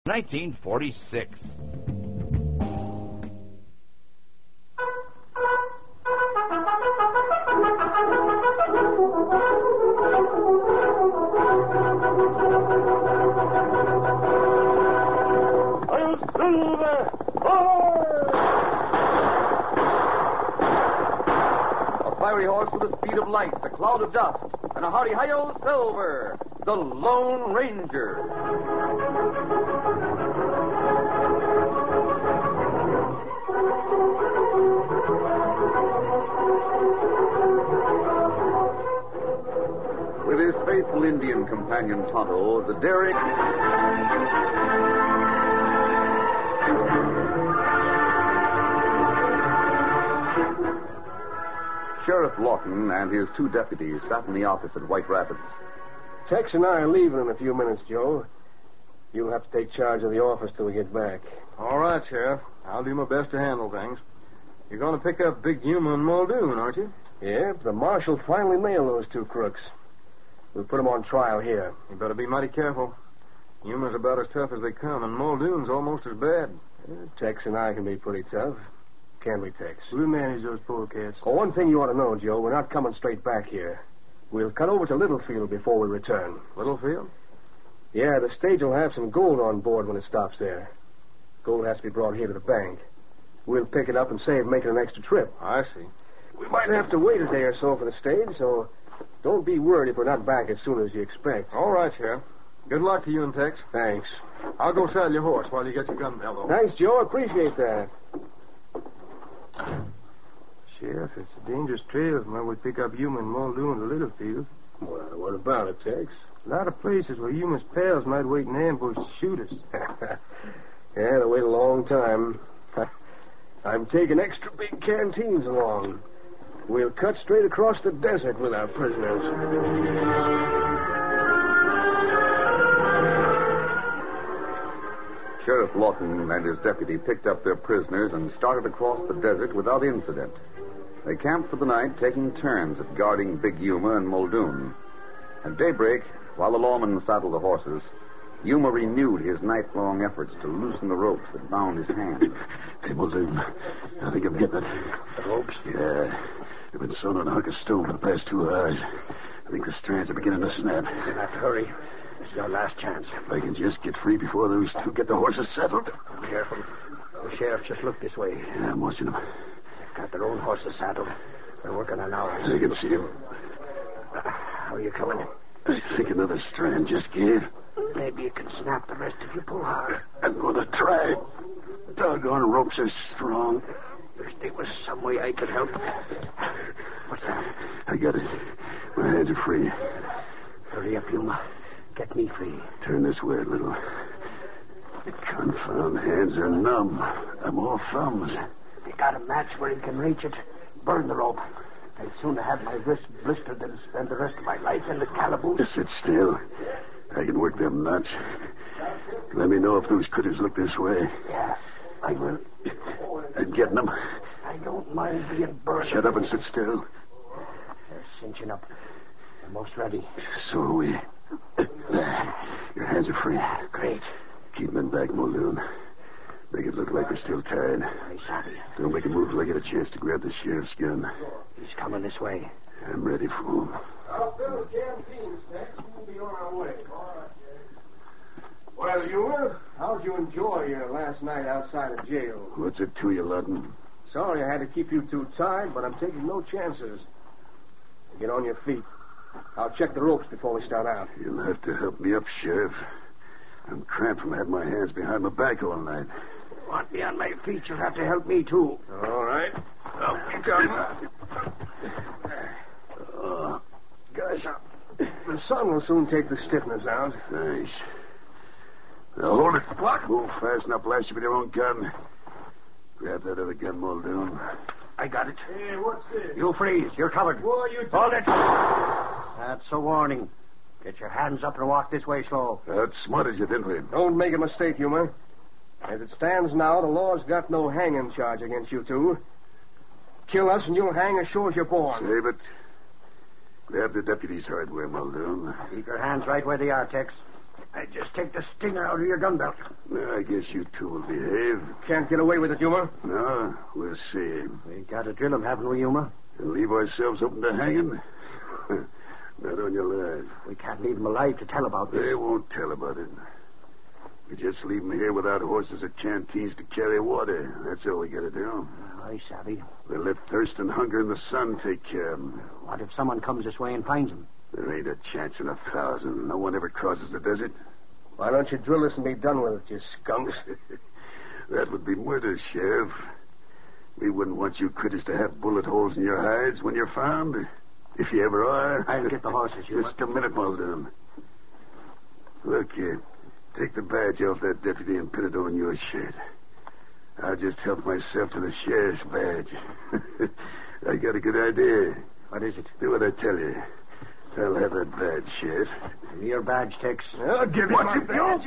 1946. A fiery horse with the speed of light, a cloud of dust, and a hearty hi-yo, Silver, the Lone Ranger. With his faithful Indian companion Tonto, the daring... Sheriff Lawton and his two deputies sat in the office at White Rapids. Tex and I are leaving in a few minutes, Joe. You'll have to take charge of the office till we get back. All right, Sheriff. I'll do my best to handle things. You're going to pick up Big Yuma and Muldoon, aren't you? Yep, the marshal finally nailed those two crooks. We'll put them on trial here. You better be mighty careful. Yuma's about as tough as they come, and Muldoon's almost as bad. Tex and I can be pretty tough. Can we, Tex? We'll manage those poor cats. Oh, one thing you ought to know, Joe, we're not coming straight back here. We'll cut over to Littlefield before we return. Littlefield? Yeah, the stage will have some gold on board when it stops there. Gold has to be brought here to the bank. We'll pick it up and save making an extra trip. I see. We might have to wait a day or so for the stage, so don't be worried if we're not back as soon as you expect. All right, Sheriff. Good luck to you and Tex. Thanks. I'll go saddle your horse while you get your gun bellow. Thanks, Joe. Appreciate that. Sheriff, it's a dangerous trail from where we pick up Yuma and Muldoon to Littlefield. Well, what about it, Tex? A lot of places where Yuma's pals might wait in ambush to shoot us. Yeah, they'll wait a long time. I'm taking extra big canteens along. We'll cut straight across the desert with our prisoners. Sheriff Lawton and his deputy picked up their prisoners and started across the desert without incident. They camped for the night, taking turns at guarding Big Yuma and Muldoon. At daybreak, while the lawmen saddled the horses, Yuma renewed his night-long efforts to loosen the ropes that bound his hands. Hey, Muldoon, I think I'm getting it. The ropes? Yeah. They've been sewn on a hunk of stone for the past 2 hours. I think the strands are beginning to snap. You'll have to hurry. This is our last chance. If I can just get free before those two get the horses settled. Careful. The sheriff just looked this way. Yeah, I'm watching them. They've got their own horses saddled. They're working on ours. I can see them. How are you coming? I think another strand just gave. Maybe you can snap the rest if you pull hard. I'm going to try. Doggone ropes are strong. Wish there was some way I could help. What's that? I got it. My hands are free. Hurry up, Yuma. Get me free. Turn this way a little. The confound hands are numb. I'm all thumbs. If you got a match where you can reach it, burn the rope. I'd sooner have my wrist blistered than spend the rest of my life in the calaboose. Just sit still. I can work them nuts. Let me know if those critters look this way. Yeah, I will. I'm getting them. I don't mind being burned. Shut up and sit still. They're cinching up. Almost ready. So are we. There. Your hands are free. Great. Keep them in back, Muldoon. Make it look like they're still tied. I sorry. Don't make a move till I get a chance to grab the sheriff's gun. He's coming this way. I'm ready for him. I'll fill the canteens, Tex. We'll be on our way. Well, Yuma, how'd you enjoy your last night outside of jail? What's it to you, Lawton? Sorry I had to keep you too tied, but I'm taking no chances. Get on your feet. I'll check the ropes before we start out. You'll have to help me up, Sheriff. I'm cramped from having my hands behind my back all night. Want me on my feet, you'll have to help me, too. All right. Up you come. Guys, the sun will soon take the stiffness out. Nice. Now, hold it. What? Move fast enough, blast you with your own gun. Grab that other gun, Muldoon. I got it. Hey, what's this? You freeze. You're covered. What are you doing? Hold it. That's a warning. Get your hands up and walk this way slow. Outsmarted you, didn't we? Don't make a mistake, Yuma. As it stands now, the law's got no hanging charge against you two. Kill us and you'll hang as sure as you're born. Save it. Grab the deputy's hardware, Muldoon. Keep your hands right where they are, Tex. I just take the stinger out of your gun belt. I guess you two will behave. Can't get away with it, Yuma. No, we'll see. We got to drill him, haven't we, Yuma? And leave ourselves open to hanging? Not on your life. We can't leave him alive to tell about this. They won't tell about it. We just leave him here without horses or canteens to carry water. That's all we got to do. I savvy. We'll let thirst and hunger in the sun take care of him. What if someone comes this way and finds him? There ain't a chance in 1,000. No one ever crosses the desert. Why don't you drill this and be done with it, you skunks? That would be murder, Sheriff. We wouldn't want you critters to have bullet holes in your hides when you're found. If you ever are. I'll get the horses, you. Just a minute, Muldoon. Look here. Take the badge off that deputy and put it on your shirt. I'll just help myself to the sheriff's badge. I got a good idea. What is it? Do what I tell you. I'll have that badge, Sheriff. Your badge, Tex. I'll give you my badge.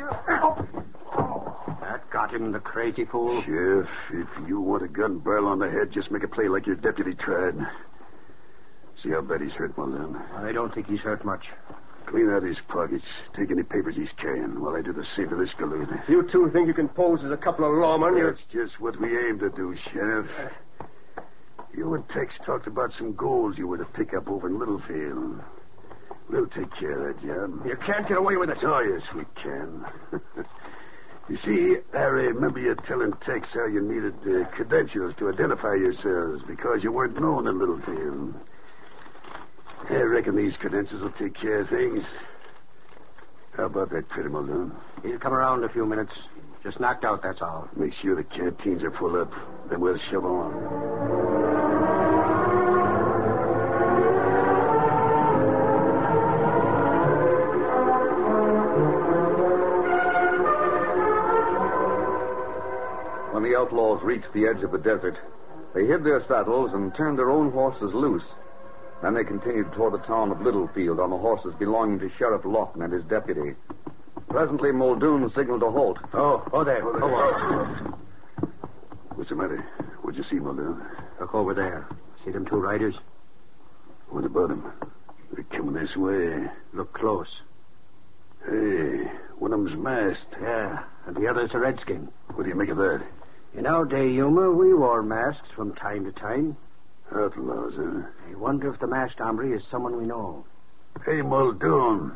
That got him, the crazy fool. Sheriff, if you want a gun barrel on the head, just make a play like your deputy tried. See how bad he's hurt, Muldoon. I don't think he's hurt much. Clean out his pockets. Take any papers he's carrying while I do the same to this galoot. You two think you can pose as a couple of lawmen? That's just what we aim to do, Sheriff. You and Tex talked about some goals you were to pick up over in Littlefield. We'll take care of that job. You can't get away with it. Oh, yes, we can. You see, I remember you telling Tex how you needed credentials to identify yourselves because you weren't known in Littlefield. I reckon these credentials will take care of things. How about that, critter, Muldoon? He'll come around in a few minutes. Just knocked out, that's all. Make sure the canteens are full up. Then we'll shove on. When the outlaws reached the edge of the desert, they hid their saddles and turned their own horses loose. Then they continued toward the town of Littlefield on the horses belonging to Sheriff Lawton and his deputy. Presently, Muldoon signaled a halt. Oh, there. Come on. What's the matter? What'd you see, Muldoon? Look over there. See them two riders? What about them? They're coming this way. Look close. Hey, one of them's masked. Yeah, and the other's a redskin. What do you make of that? In our day, Yuma, we wore masks from time to time. Outlaws, huh? I wonder if the masked hombre is someone we know. Hey, Muldoon.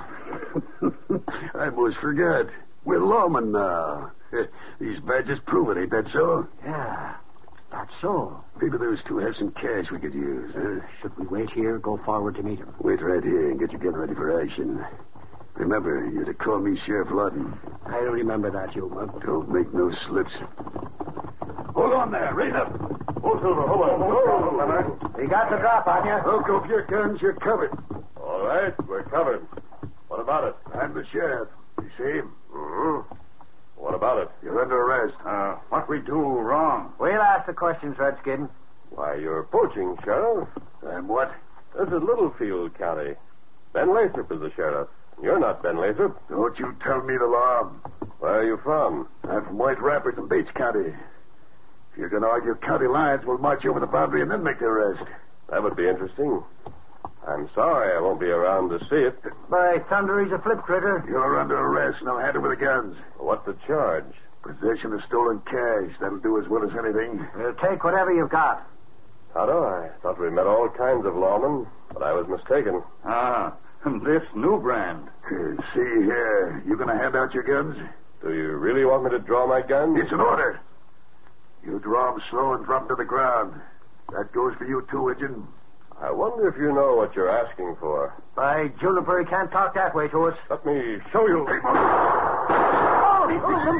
I almost forgot. We're lawmen now. These badges prove it, ain't that so? Yeah, that's so. Maybe those two have some cash we could use, huh? Should we wait here or go forward to meet him? Wait right here and get your gun ready for action. Remember, you're to call me Sheriff Lawton. I remember that, Yuma. Don't make no slips. Hold on there. Raise up. Hold on. We got the drop on you. Look off your guns. You're covered. All right, we're covered. What about it? I'm the sheriff. You see? Mm-hmm. What about it? You're under arrest. What we do wrong? We'll ask the questions, Redskin. Why, you're poaching, Sheriff. I'm what? This is Littlefield County. Ben Lathrop is the sheriff. You're not Ben Lathrop. Don't you tell me the law. Where are you from? I'm from White Rapids in Bates County. If you're going to argue county lines, we'll march you over the boundary and then make the arrest. That would be interesting. I'm sorry I won't be around to see it. By thunder, he's a flip critter. You're under arrest. Now hand over the guns. What's the charge? Possession of stolen cash. That'll do as well as anything. We'll take whatever you've got. Tonto, I thought we met all kinds of lawmen, but I was mistaken. This new brand. See here. You going to hand out your guns? Do you really want me to draw my gun? It's an order. You draw them slow and drop them to the ground. That goes for you too, Injun. I wonder if you know what you're asking for. By Juniper, he can't talk that way to us. Let me show you. Holy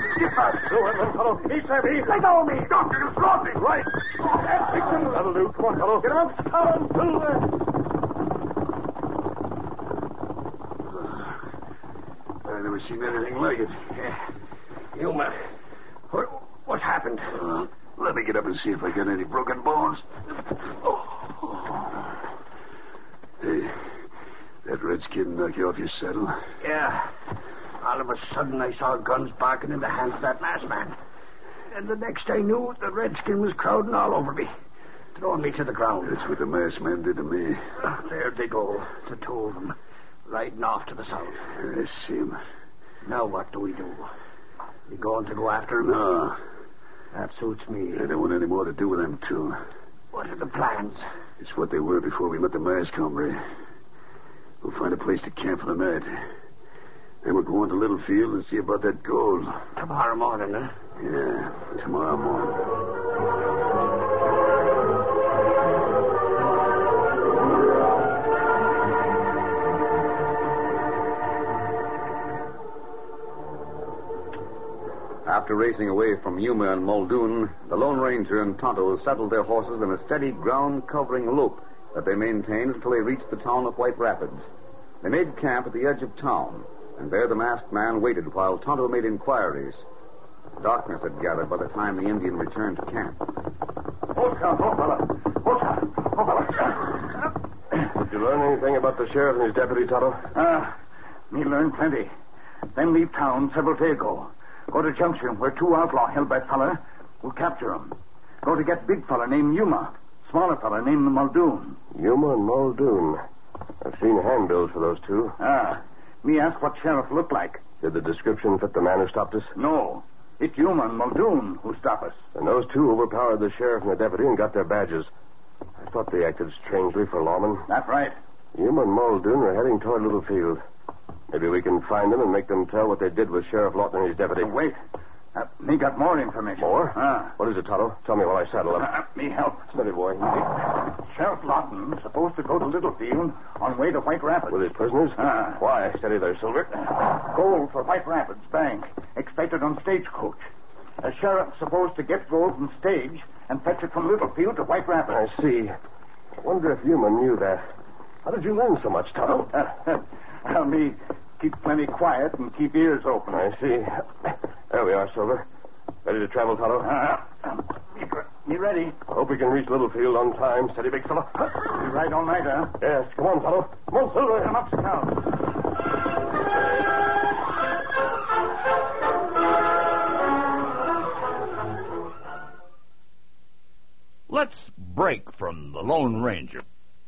He's heavy. Let go of me. Doctor, you slaughter me. Right. That'll do. Come on, fellow. Get him up. I never seen anything like it. Yuma, what happened? Let me get up and see if I got any broken bones. Hey, that redskin knock you off your saddle? Yeah. All of a sudden, I saw guns barking in the hands of that masked man. And the next I knew, the redskin was crowding all over me, throwing me to the ground. That's what the masked man did to me. There they go, the two of them, riding off to the south. I see him. Now what do we do? You going to go after him? No. That suits me. I don't want any more to do with them two. What are the plans? It's what they were before we met the mask, hombre. We'll find a place to camp for the night. Then we'll go on to Littlefield and see about that gold. Tomorrow morning, huh? Yeah, tomorrow morning. After racing away from Yuma and Muldoon, the Lone Ranger and Tonto settled their horses in a steady ground-covering lope that they maintained until they reached the town of White Rapids. They made camp at the edge of town, and there the masked man waited while Tonto made inquiries. Darkness had gathered by the time the Indian returned to camp. Oh, fella. Did you learn anything about the sheriff and his deputy, Tonto? Me learned plenty. Then leave town several days ago. Go to junction where two outlaw held by fella. We'll capture 'em. Go to get big fella named Yuma. Smaller fella named Muldoon. Yuma and Muldoon. I've seen handbills for those two. Me ask what sheriff looked like. Did the description fit the man who stopped us? No. It's Yuma and Muldoon who stop us. And those two overpowered the sheriff and the deputy and got their badges. I thought they acted strangely for lawmen. That's right. Yuma and Muldoon are heading toward Littlefield. Maybe we can find them and make them tell what they did with Sheriff Lawton and his deputy. Wait. Me got more information. More? What is it, Tonto? Tell me while I saddle up. Me help. Steady, boy. Sheriff Lawton is supposed to go to Littlefield on way to White Rapids. With his prisoners? Why? Steady there, Silver. Gold for White Rapids Bank. Expected on stagecoach. The sheriff's supposed to get gold from stage and fetch it from Littlefield to White Rapids. I see. I wonder if Yuma knew that. How did you learn so much, Tonto? Me keep plenty quiet and keep ears open. I see. There we are, Silver. Ready to travel, Tonto? Me ready. I hope we can reach Littlefield on time. Steady, big fella. You right all night, huh? Yes. Come on, Tonto. Come on, Silver. Come up, Scout. Let's break from the Lone Ranger.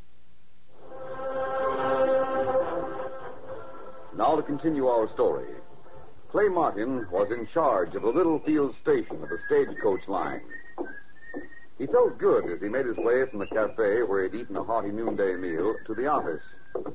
Now to continue our story. Clay Martin was in charge of the Littlefield station of the stagecoach line. He felt good as he made his way from the cafe where he'd eaten a hearty noonday meal to the office.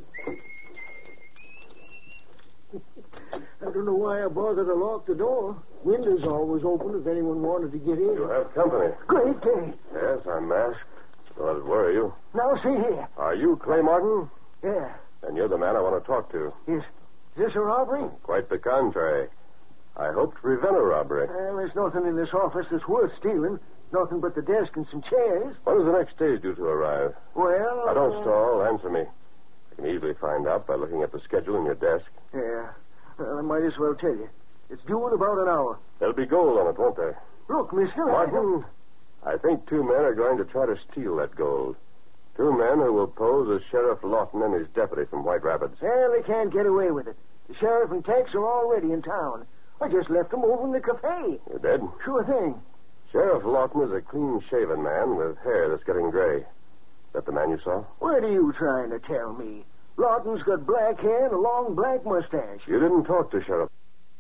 I don't know why I bothered to lock the door. Windows always open if anyone wanted to get in. You have company. Great day. Yes, I'm masked. Don't let it worry you. Now, see here. Are you Clay Martin? Yeah. Then you're the man I want to talk to. Is this a robbery? Quite the contrary. I hope to prevent a robbery. There's nothing in this office that's worth stealing. Nothing but the desk and some chairs. When is the next stage due to arrive? Well... Now, don't stall. Answer me. I can easily find out by looking at the schedule in your desk. Yeah. Well, I might as well tell you. It's due in about an hour. There'll be gold on it, won't there? Look, mister... Martin, I think two men are going to try to steal that gold. Two men who will pose as Sheriff Lawton and his deputy from White Rapids. Well, they can't get away with it. The sheriff and Tex are already in town. I just left them over in the cafe. You did? Sure thing. Sheriff Lawton is a clean-shaven man with hair that's getting gray. Is that the man you saw? What are you trying to tell me? Lawton's got black hair and a long black mustache. You didn't talk to Sheriff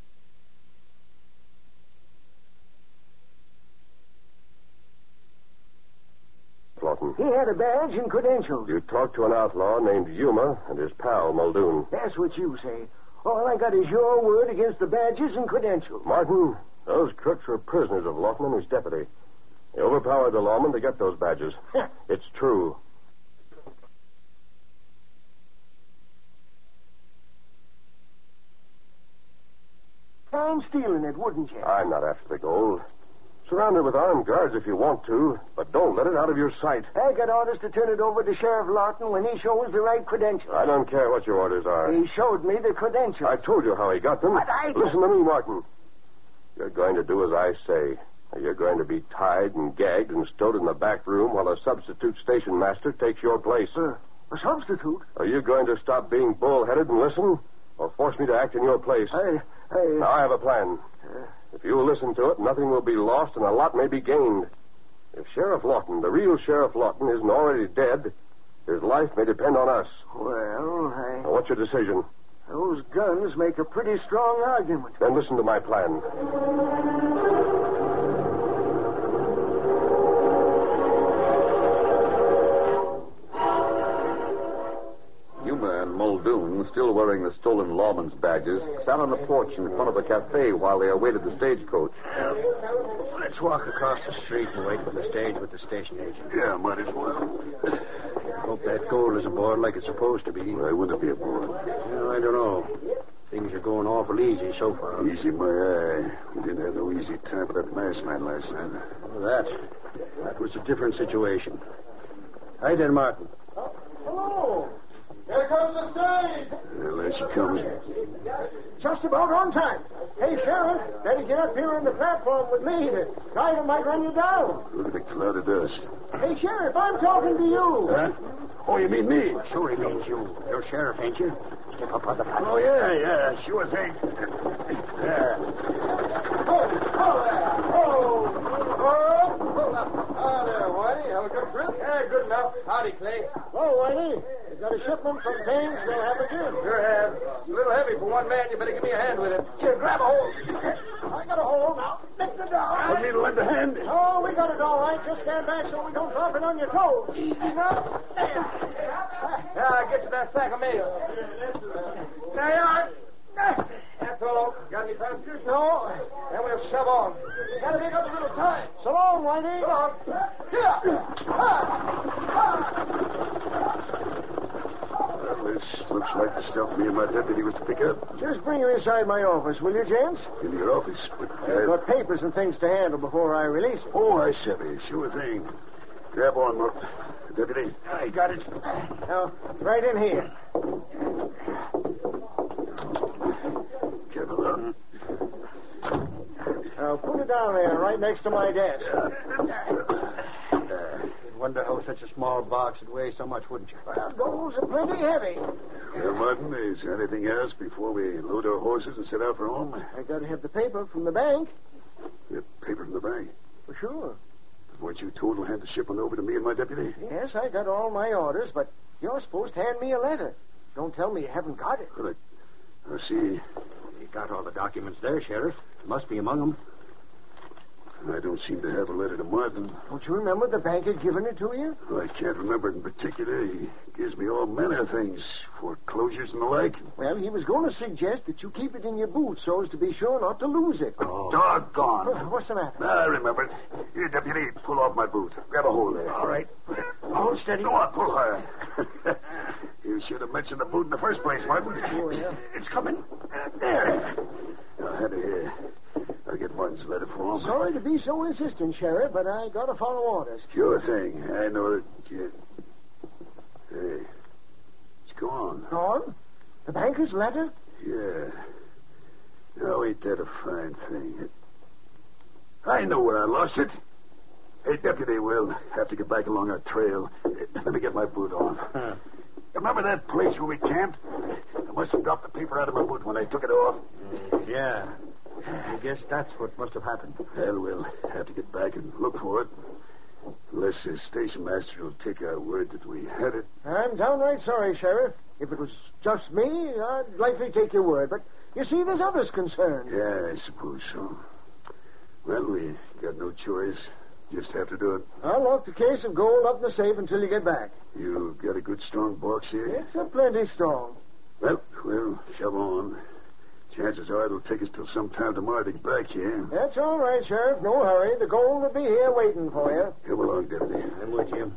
Lawton. He had a badge and credentials. You talked to an outlaw named Yuma and his pal, Muldoon. That's what you say. All I got is your word against the badges and credentials. Martin, those crooks were prisoners of Lawton and his deputy. They overpowered the lawman to get those badges. It's true. I'm stealing it, wouldn't you? I'm not after the gold. Surround it with armed guards if you want to, but don't let it out of your sight. I got orders to turn it over to Sheriff Lawton when he shows the right credentials. I don't care what your orders are. He showed me the credentials. I told you how he got them. But I... Listen to me, Martin. You're going to do as I say. You're going to be tied and gagged and stowed in the back room while a substitute station master takes your place. A substitute? Are you going to stop being bullheaded and listen, or force me to act in your place? Now, I have a plan. If you listen to it, nothing will be lost and a lot may be gained. If Sheriff Lawton, the real Sheriff Lawton, isn't already dead, his life may depend on us. Well, Now, what's your decision? Those guns make a pretty strong argument. Then listen to my plan. Yuma and Muldoon, still wearing the stolen lawman's badges, sat on the porch in front of the cafe while they awaited the stagecoach. Let's walk across the street and wait for the stage with the station agent. Yeah, might as well. I hope that gold is aboard like it's supposed to be. Why wouldn't it be aboard? Well, I don't know. Things are going awful easy so far. Easy, my eye. We didn't have no easy time with that masked man last night. Well, that was a different situation. Hi there, Martin. Hello. Here comes the stage. Well, there she comes. Just about on time. Hey, Sheriff, better get up here on the platform with me. The driver might run you down. Look at the cloud of dust. Hey, Sheriff, I'm talking to you. Huh? Oh, you mean me? Sure he means you. You're sheriff, ain't you? Step up on the platform. Oh, yeah, sure thing. Yeah. Ah, there, Whitey. Have a good trip? Yeah, good enough. Howdy, Clay. Oh, Whitey, you got a shipment from Painesville, haven't you? Sure have. It's a little heavy for one man. You better give me a hand with it. Here, grab a hold. I got a hold now. Lift it down. Want me to lend a hand? Oh, we got it all right. Just stand back so we don't drop it on your toes. Easy now. Yeah, I'll get you that sack of mail. There you are. That's all. Got any passengers? No. Then we'll shove on. Gotta make up a little time. So long, Whitey. So long. Here. Well, this looks like the stuff me and my deputy was to pick up. Just bring her inside my office, will you, gents? In your office. But, I've got papers and things to handle before I release it. Oh, I savvy. Sure thing. Grab on, Murph. Deputy. I got it. Now, right in here. Careful, huh? Now, put it down there, right next to my desk. Wonder how such a small box would weigh so much, wouldn't you? Well, those are plenty heavy. Well, Martin, is there anything else before we load our horses and set out for home? I got to have the paper from the bank. The paper from the bank. For sure. Weren't you told to hand the shipment over to me and my deputy? Yes, I got all my orders, but you're supposed to hand me a letter. Don't tell me you haven't got it. Well, I see. You got all the documents there, Sheriff. Must be among them. I don't seem to have a letter to Martin. Don't you remember the bank had given it to you? Well, I can't remember it in particular. He gives me all manner of things, foreclosures and the like. Well, he was going to suggest that you keep it in your boot so as to be sure not to lose it. Oh. Doggone. What's the matter? I remember it. Here, deputy, pull off my boot. Grab a hold there. All right. Hold steady. Go on, pull hard. You should have mentioned the boot in the first place, Martin. Oh, yeah. It's coming. There. Now, hand it here. I'll get Martin's letter for him. Sorry to be so insistent, Sheriff, but I got to follow orders. Sure thing. I know that you... Hey, it's gone. Gone? The banker's letter? Yeah. Now, ain't that a fine thing? I know where I lost it. Hey, deputy, we'll have to get back along our trail. Let me get my boot on. Remember that place where we camped? I must have dropped the paper out of my boot when I took it off. Yeah. I guess that's what must have happened. Well, we'll have to get back and look for it. Unless the station master will take our word that we had it. I'm downright sorry, Sheriff. If it was just me, I'd likely take your word. But you see, there's others concerned. Yeah, I suppose so. Well, we got no choice. Just have to do it. I'll lock the case of gold up in the safe until you get back. You got a good strong box here? It's a plenty strong. Well, we'll shove on. Chances are it'll take us till sometime tomorrow to get back here. That's all right, Sheriff. No hurry. The gold will be here waiting for you. Come along, deputy. I'm with you.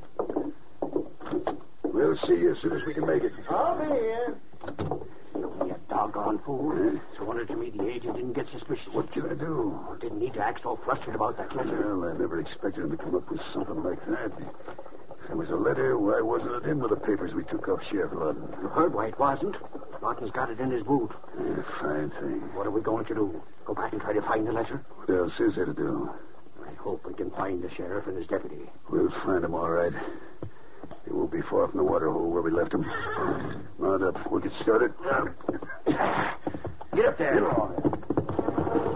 We'll see you as soon as we can make it. I'll be here. You doggone fool. It's a wonder to me the agent didn't get suspicious. What can I do? Didn't need to act so flustered about that letter. Well, I never expected him to come up with something like that. If there was a letter, why wasn't it in with the papers we took off Sheriff Lawton? You heard why it wasn't. Lawton's got it in his boot. Yeah, fine thing. What are we going to do? Go back and try to find the letter? What else is there to do? I hope we can find the sheriff and his deputy. We'll find him all right. He won't be far from the water hole where we left him. Mount up. We'll get started. Get up there. Get along.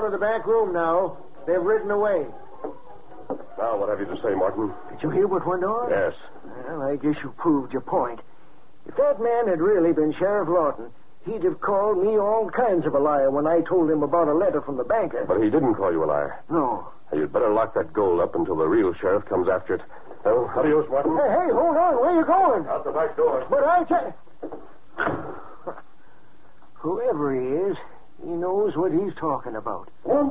to the back room now. They've ridden away. Now, what have you to say, Martin? Did you hear what went on? Yes. Well, I guess you proved your point. If that man had really been Sheriff Lawton, he'd have called me all kinds of a liar when I told him about a letter from the banker. But he didn't call you a liar. No. You'd better lock that gold up until the real sheriff comes after it. Well, adios, Martin. Hey, hold on. Where you going? Out the back door. But I can't... Whoever he is, he knows what he's talking about.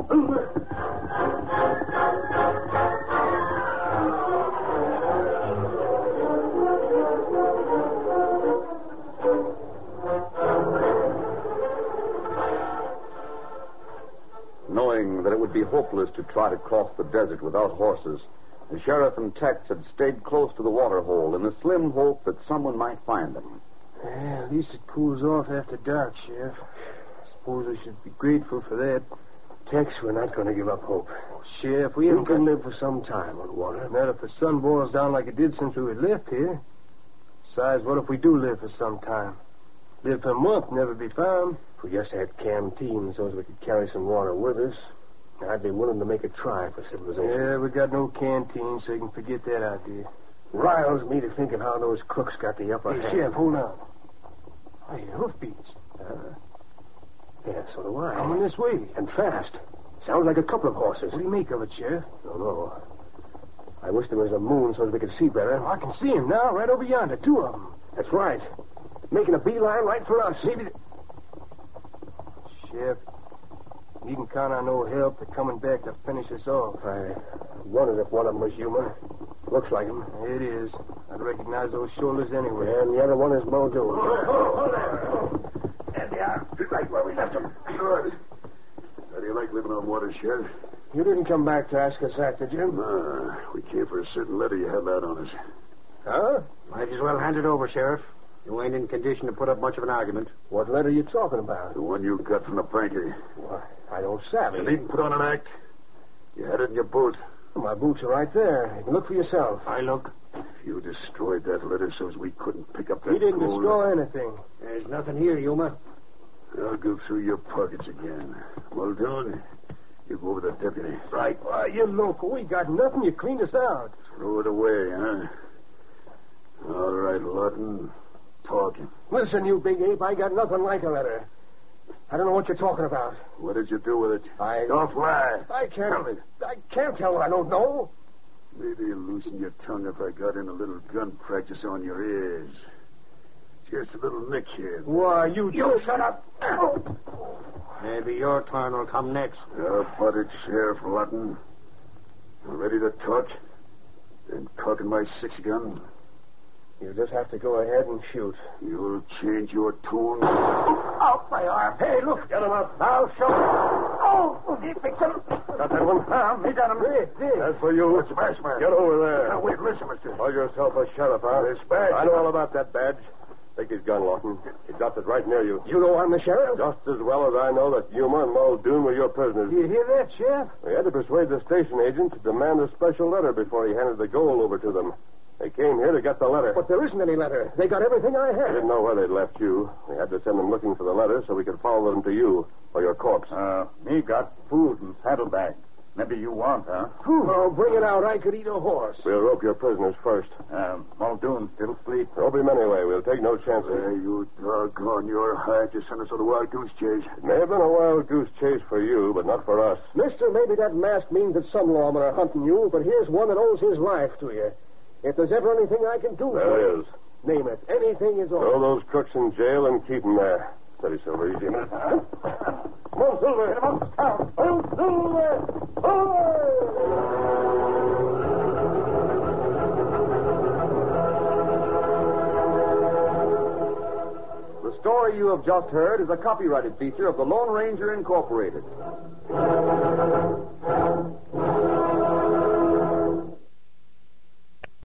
Knowing that it would be hopeless to try to cross the desert without horses, the sheriff and Tex had stayed close to the water hole in the slim hope that someone might find them. At least it cools off after dark, Sheriff. I suppose I should be grateful for that. Tex, we're not going to give up hope. Sheriff, we You haven't can live for some time on water. Not if the sun boils down like it did since we left here. Besides, what if we do live for some time? Live for a month, never be found. If we just had canteens so as we could carry some water with us, I'd be willing to make a try for civilization. Yeah, we got no canteen, so you can forget that idea. Riles me to think of how those crooks got the upper hand. Sheriff, hold on. I hear hoofbeats. Yeah, so do I. Coming this way. And fast. Sounds like a couple of horses. What do you make of it, Sheriff? Don't know. I wish there was a moon so that we could see better. I can see him now, right over yonder. Two of them. That's right. Making a beeline right for us. Maybe Sheriff, you can count on no help. They're coming back to finish us off. I wondered if one of them was human. Looks like him. It is. I'd recognize those shoulders anyway. And the other one is Muldoon. There they are. Right where we left them. Good. How do you like living on water, Sheriff? You didn't come back to ask us that, did you? We came for a certain letter you had out on us. Huh? Might as well hand it over, Sheriff. You ain't in condition to put up much of an argument. What letter are you talking about? The one you got from the banker. Why, I don't savvy. You needn't put on an act. You had it in your boot. My boots are right there. You can look for yourself. I look. If you destroyed that letter so as we couldn't pick up that He didn't gold, destroy anything. There's nothing here, Yuma. I'll go through your pockets again. Muldoon, you go with the deputy. Right. Why, you loco. We got nothing. You cleaned us out. Throw it away, huh? All right, Lawton. Talking. Listen, you big ape, I got nothing like a letter. I don't know what you're talking about. What did you do with it? I Don't lie. I can't. Tell me. I can't tell what I don't know. Maybe you'll loosen your tongue if I got in a little gun practice on your ears. Just a little nick here. Why, you shut up. Maybe your turn will come next. How about it, Sheriff Lawton? Ready to talk? Then cocking my 6-gun. You just have to go ahead and shoot. You'll change your tune. Out my arm. Hey, look. Get him up. I'll show you. Oh, he picked him. Got that one? Me got him. That's for you. What's the matter, man? Get over there. Now, wait, listen, mister. Call yourself a sheriff, huh? This badge. I know all about that badge. Take his gun, Lawton. He dropped it right near you. You know I'm the sheriff? Just as well as I know that Yuma and Muldoon were your prisoners. You hear that, Sheriff? We had to persuade the station agent to demand a special letter before he handed the gold over to them. They came here to get the letter. But there isn't any letter. They got everything I I had. didn't know where they'd left you. We had to send them looking for the letter so we could follow them to you or your corpse. Me got food and saddlebags. Maybe you want, huh? Oh, bring it out. I could eat a horse. We'll rope your prisoners first. Muldoon still asleep. Rope him anyway. We'll take no chances. You doggone, you're hired to send us on a wild goose chase. It may have been a wild goose chase for you, but not for us. Mister, maybe that mask means that some lawmen are hunting you, but here's one that owes his life to you. If there's ever anything I can do for There you, is. name it. Anything is all. Throw those crooks in jail and keep them there. Steady, Silver. Easy a minute. Come on, Silver. Hit him up. Oh, Silver! The story you have just heard is a copyrighted feature of the Lone Ranger Incorporated.